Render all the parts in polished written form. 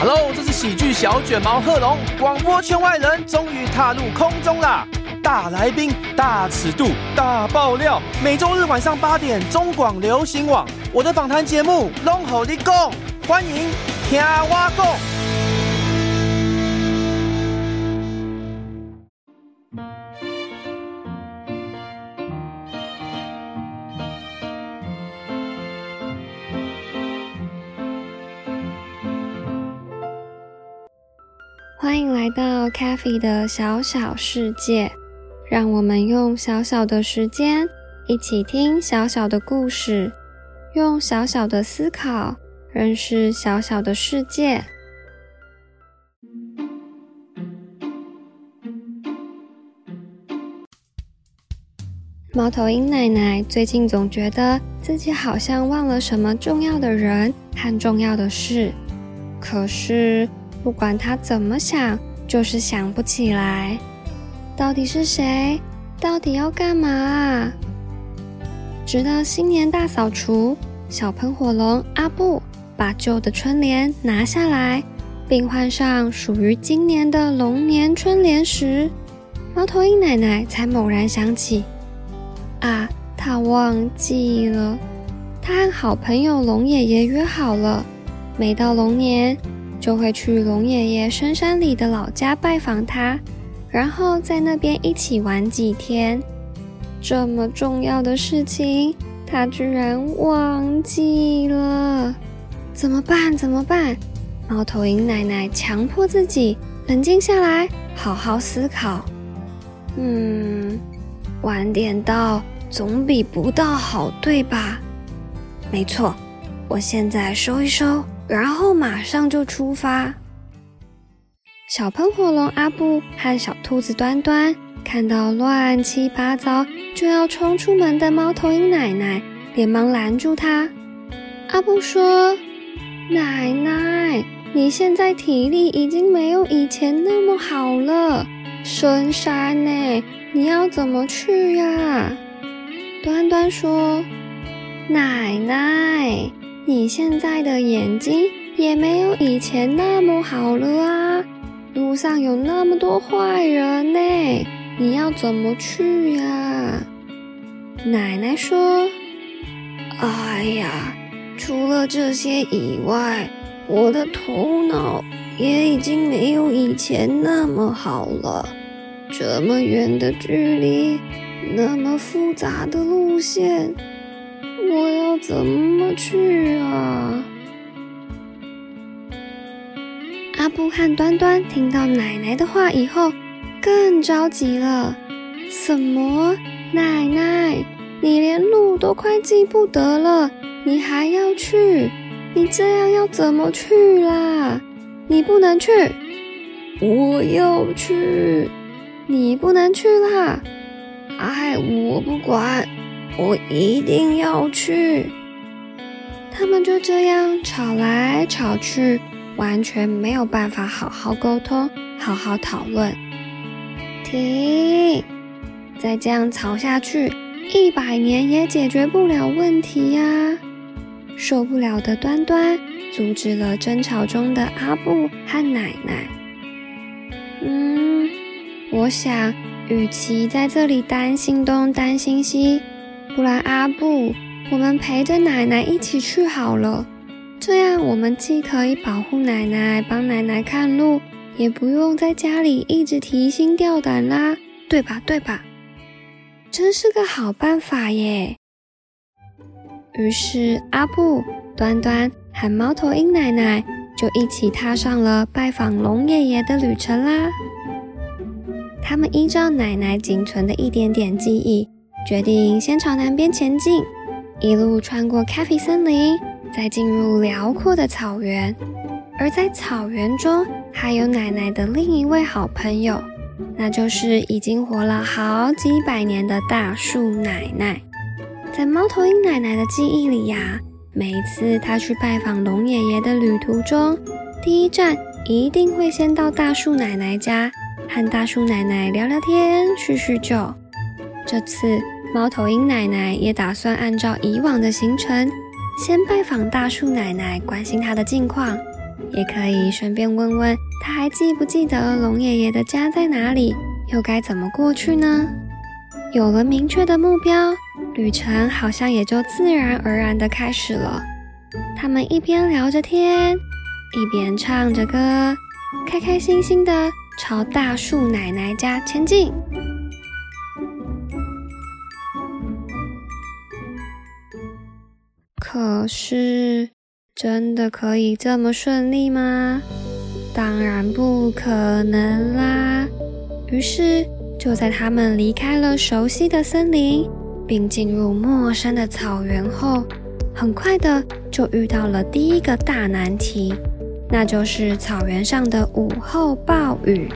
Hello， 这是喜剧小卷毛贺龙，广播圈外人终于踏入空中啦！大来宾、大尺度、大爆料，每周日晚上8点，中广流行网，我的访谈节目《拢予你讲》，欢迎听我讲。 欢迎来到 Kathy 的小小世界，让我们用小小的时间一起听小小的故事，用小小的思考认识小小的世界。猫头鹰奶奶最近总觉得自己好像忘了什么重要的人和重要的事，可是不管他怎么想，就是想不起来。到底是谁？到底要干嘛啊？直到新年大扫除，小喷火龙阿布把旧的春联拿下来，并换上属于今年的龙年春联时，猫头鹰奶奶才猛然想起，啊，她忘记了，她和好朋友龙爷爷约好了，每到龙年就会去龙爷爷深山里的老家拜访他，然后在那边一起玩几天。这么重要的事情，他居然忘记了，怎么办？怎么办？猫头鹰奶奶强迫自己冷静下来，好好思考。晚点到总比不到好，对吧？没错，我现在收一收，然后马上就出发。小喷火龙阿布和小兔子端端看到乱七八糟就要冲出门的猫头鹰奶奶，连忙拦住她。阿布说：奶奶，你现在体力已经没有以前那么好了，深山呢，你要怎么去呀？端端说：奶奶，你现在的眼睛也没有以前那么好了啊，路上有那么多坏人呢，你要怎么去呀？奶奶说：哎呀，除了这些以外，我的头脑也已经没有以前那么好了，这么远的距离，那么复杂的路线，我要怎么去啊？阿布和端端听到奶奶的话以后更着急了。什么？奶奶，你连路都快记不得了，你还要去？你这样要怎么去啦？你不能去。我要去。你不能去啦。哎，我不管，我一定要去。他们就这样吵来吵去，完全没有办法好好沟通，好好讨论。停！再这样吵下去，100年也解决不了问题呀！受不了的端端阻止了争吵中的阿布和奶奶。我想与其在这里担心东担心西，不然阿布，我们陪着奶奶一起去好了。这样我们既可以保护奶奶，帮奶奶看路，也不用在家里一直提心吊胆啦，对吧？对吧？真是个好办法耶！于是阿布、端端和猫头鹰奶奶就一起踏上了拜访龙爷爷的旅程啦。他们依照奶奶仅存的一点点记忆，决定先朝南边前进，一路穿过咖啡森林，再进入辽阔的草原。而在草原中还有奶奶的另一位好朋友，那就是已经活了好几百年的大树奶奶。在猫头鹰奶奶的记忆里呀，每一次她去拜访龙爷爷的旅途中，第一站一定会先到大树奶奶家，和大树奶奶聊聊天，叙叙旧。这次猫头鹰奶奶也打算按照以往的行程，先拜访大树奶奶，关心她的近况， 也可以顺便问问他还记不记得龙爷爷的家在哪里，又该怎么过去呢？有了明确的目标，旅程好像也就自然而然地开始了。他们一边聊着天，一边唱着歌，开开心心地朝大树奶奶家前进。可是，真的可以这么顺利吗？当然不可能啦。于是，就在他们离开了熟悉的森林，并进入陌生的草原后，很快的就遇到了第一个大难题，那就是草原上的午后暴雨。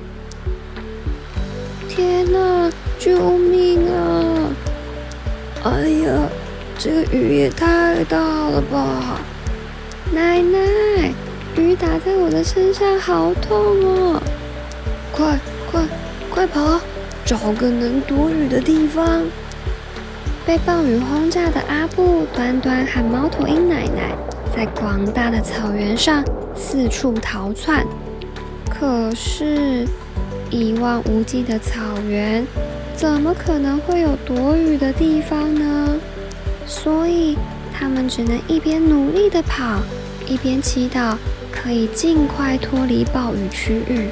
天哪，救命啊！哎呀，这个雨也太大了吧！奶奶，雨打在我的身上好痛哦！快跑，找个能躲雨的地方！被暴雨轰炸的阿布、端端和猫头鹰奶奶在广大的草原上四处逃窜。可是，一望无际的草原，怎么可能会有躲雨的地方呢？所以，他们只能一边努力地跑，一边祈祷可以尽快脱离暴雨区域。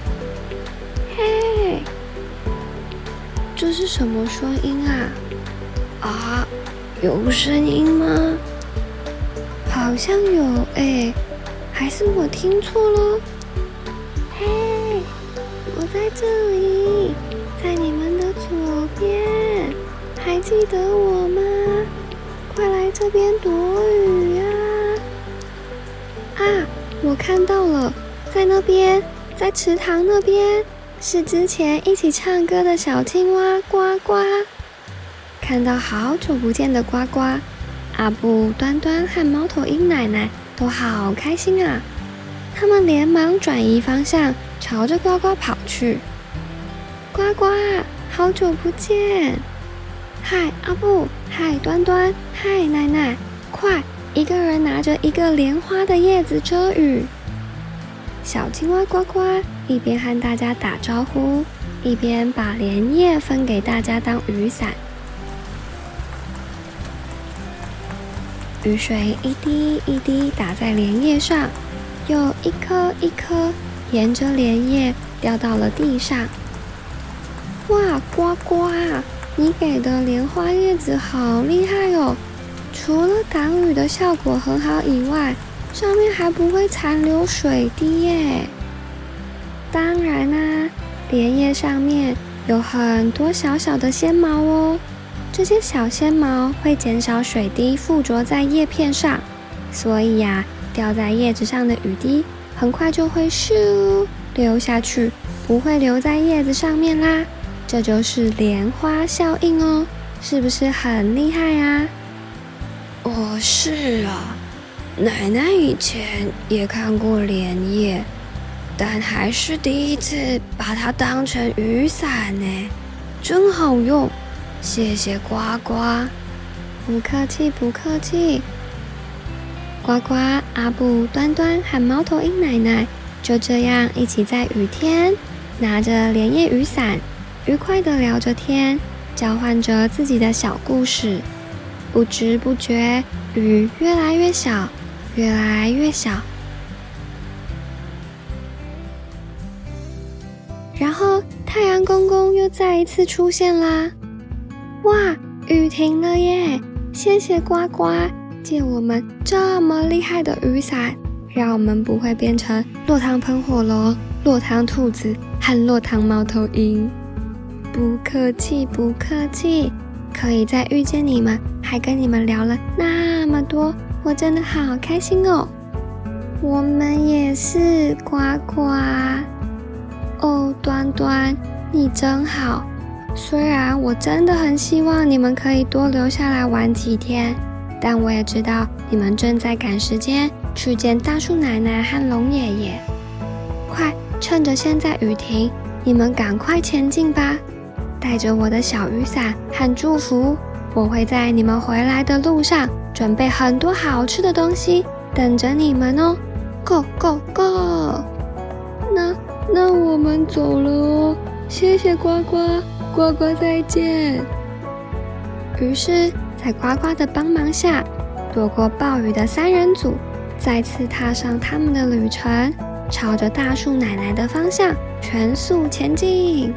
嘿，这是什么声音啊？啊，有声音吗？好像有欸，还是我听错了？嘿，我在这里，在你们的左边，还记得我吗？快来这边躲雨呀！啊，我看到了，在那边，在池塘那边，是之前一起唱歌的小青蛙呱呱。看到好久不见的呱呱，阿布、端端和猫头鹰奶奶都好开心啊！他们连忙转移方向，朝着呱呱跑去。呱呱，好久不见！嗨，阿布！嗨，端端！嗨，奶奶！快，一个人拿着一个莲花的叶子遮雨。小青蛙呱呱一边和大家打招呼，一边把莲叶分给大家当雨伞。雨水一滴一滴打在莲叶上，又一颗一颗沿着莲叶掉到了地上。哇，呱呱，你给的莲花叶子好厉害哦！除了挡雨的效果很好以外，上面还不会残留水滴耶。当然啦，莲叶上面有很多小小的纤毛哦。这些小纤毛会减少水滴附着在叶片上，所以呀，掉在叶子上的雨滴很快就会咻流下去，不会留在叶子上面啦。这就是莲花效应哦，是不是很厉害啊？哦，是啊，奶奶以前也看过莲叶，但还是第一次把它当成雨伞呢，真好用。谢谢呱呱，不客气不客气。呱呱、阿布、端端和猫头鹰奶奶就这样一起在雨天拿着莲叶雨伞，愉快地聊着天，交换着自己的小故事。不知不觉，雨越来越小，越来越小。然后太阳公公又再一次出现啦！哇，雨停了耶！谢谢呱呱借我们这么厉害的雨伞，让我们不会变成落汤喷火龙、落汤兔子和落汤猫头鹰。不客气不客气，可以再遇见你们，还跟你们聊了那么多，我真的好开心哦。我们也是，呱呱。哦，端端，你真好。虽然我真的很希望你们可以多留下来玩几天，但我也知道你们正在赶时间去见大树奶奶和龙爷爷。快，趁着现在雨停，你们赶快前进吧。带着我的小雨伞和祝福，我会在你们回来的路上准备很多好吃的东西等着你们哦。 ，Go Go Go！ 那我们走了哦，谢谢呱呱，呱呱再见。于是，在呱呱的帮忙下，躲过暴雨的3人组再次踏上他们的旅程，朝着大树奶奶的方向全速前进。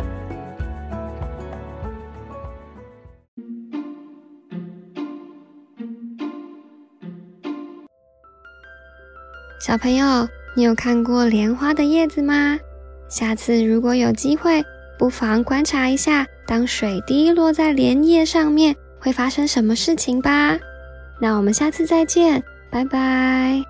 小朋友，你有看过莲花的叶子吗？下次如果有机会，不妨观察一下，当水滴落在莲叶上面，会发生什么事情吧。那我们下次再见，拜拜。